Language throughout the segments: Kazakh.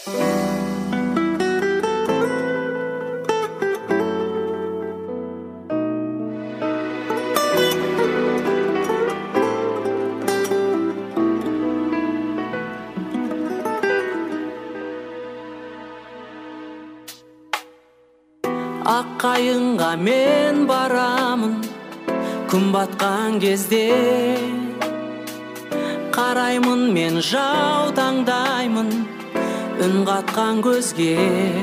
Ақ қайыңға мен барамын, күн батқан кезде. Қараймын мен жаутаңдаймын, үн қатқан көзге.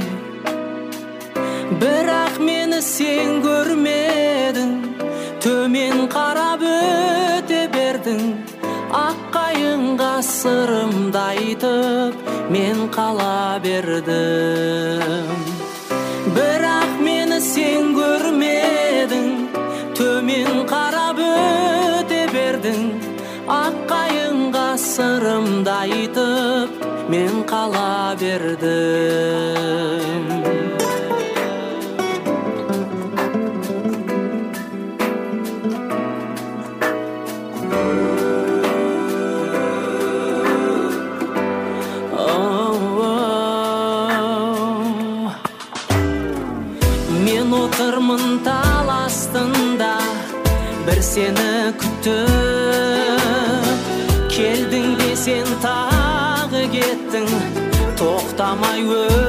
Бірақ мені сен көрмедің, төмен қарап өте бердің. Ақ қайыңға сырымды айтып, мен қала бердім. Бірақ мені сен көрмедің, төмен қарап өте бердің. Ақ қайыңға сырымды айтып, мен қала бердім. Мен отырмын тал астында, бір сені күтіп. Келдің де сен тағы кеттің, тоқтамай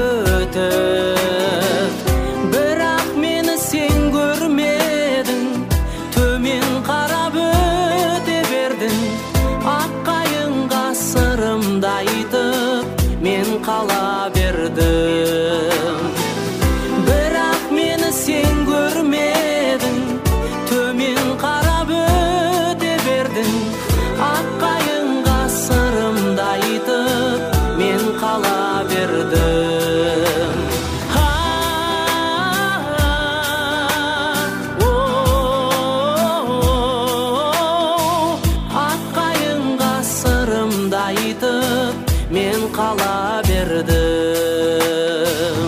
өтіп. Бірақ мені сен көрмедің, төмен қарап өте бердің. Ақ қайыңға сырымды айтып, мен қала бердім. Бірақ мені сен көрмедің, төмен қарап өте бердің. Ақ қайыңға сырымды айтып, мен қала бердім. Ақ қайыңға сырымды айтып, мен қала бердім.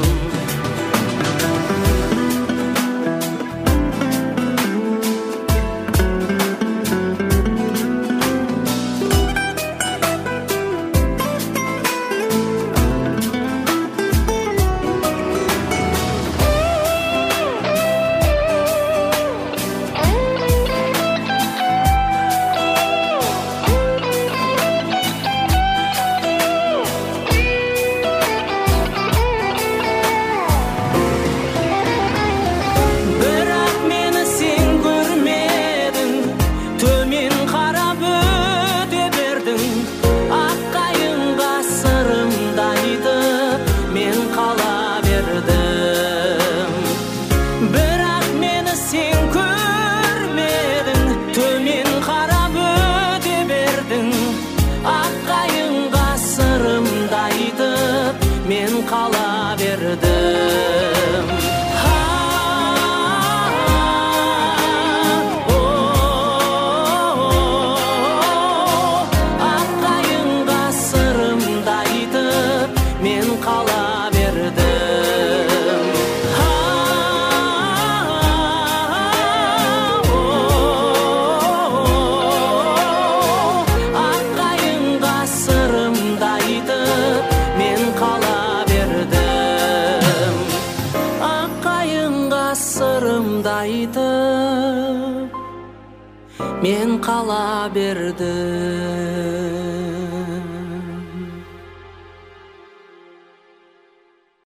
Men qala berdim. Ақ қайыңға сырымды айтып, мен қала бердім. Ақ қайыңға сырымды айтып, мен қала сырымды айтып, мен қала бердім.